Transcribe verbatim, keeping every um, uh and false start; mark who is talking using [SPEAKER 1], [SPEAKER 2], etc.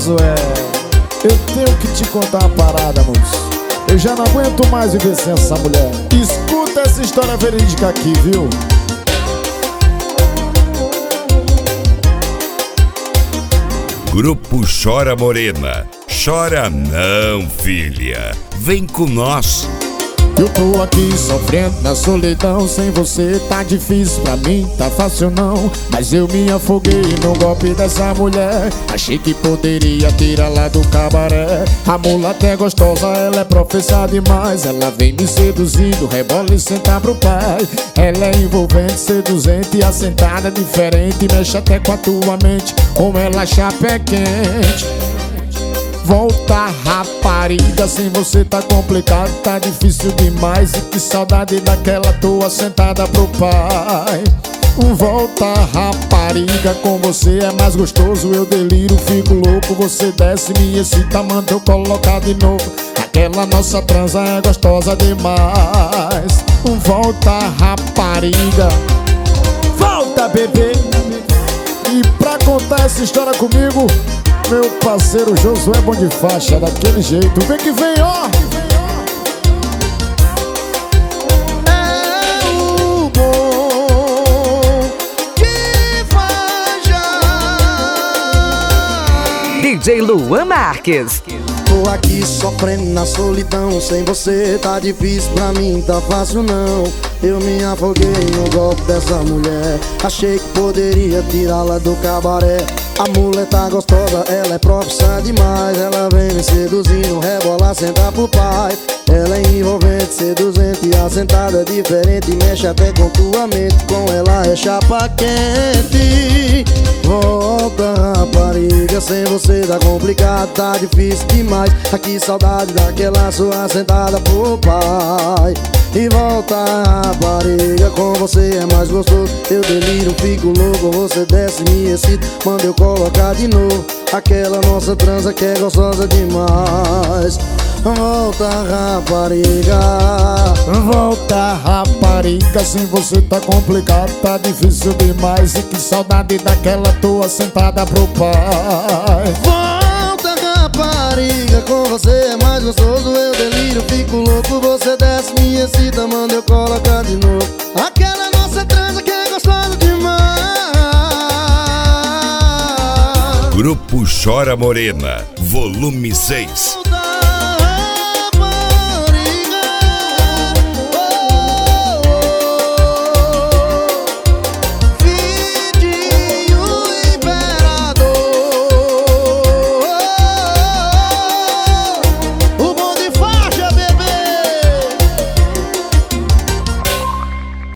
[SPEAKER 1] Josué, eu tenho que te contar uma parada, moço. Eu já não aguento mais viver sem essa mulher. Escuta essa história verídica aqui, viu?
[SPEAKER 2] Grupo Chora Morena. Chora não, filha. Vem com nós.
[SPEAKER 1] Eu tô aqui sofrendo na solidão. Sem você tá difícil pra mim, tá fácil não. Mas eu me afoguei no golpe dessa mulher. Achei que poderia tirá-la do cabaré. A mulata é gostosa, ela é professa demais. Ela vem me seduzindo, rebola e senta pro pai. Ela é envolvente, seduzente, assentada diferente. Mexe até com a tua mente, como ela chapa é quente. Volta, rapariga, sem você tá complicado, tá difícil demais. E que saudade daquela tua sentada pro pai. Volta, rapariga, com você é mais gostoso. Eu deliro, fico louco, você desce, me excita, manda eu colocar de novo. Aquela nossa transa é gostosa demais. Volta, rapariga, volta, bebê. E pra contar essa história comigo, meu parceiro Josué Bom de Faixa, daquele jeito. Vem que vem, ó!
[SPEAKER 3] É o Bom de Faixa.
[SPEAKER 4] D J Luan Marques.
[SPEAKER 3] Tô aqui sofrendo na solidão. Sem você tá difícil pra mim, tá fácil não. Eu me afoguei no golpe dessa mulher. Achei que poderia tirá-la do cabaré. A mulher tá gostosa, ela é profissa demais. Ela vem me seduzindo, rebola, senta pro pai. Ela é envolvente, seduzente, assentada diferente. Mexe até com tua mente, com ela é chapa quente. Volta, rapariga, sem você tá complicado, tá difícil demais. Aqui saudade daquela sua sentada pro pai. E volta, rapariga, com você é mais gostoso. Eu deliro, fico louco, você desce, me excita, manda eu colocar de novo. Aquela nossa transa que é gostosa demais. Volta, rapariga,
[SPEAKER 1] volta, rapariga, sem você tá complicado, tá difícil demais. E que saudade daquela tua sentada pro pai.
[SPEAKER 3] Volta, rapariga, com você é mais gostoso. Eu deliro, fico louco, você desce, me excita, manda eu colocar de novo. Aquela nossa transa que é gostosa demais.
[SPEAKER 2] Grupo Chora Morena, volume seis.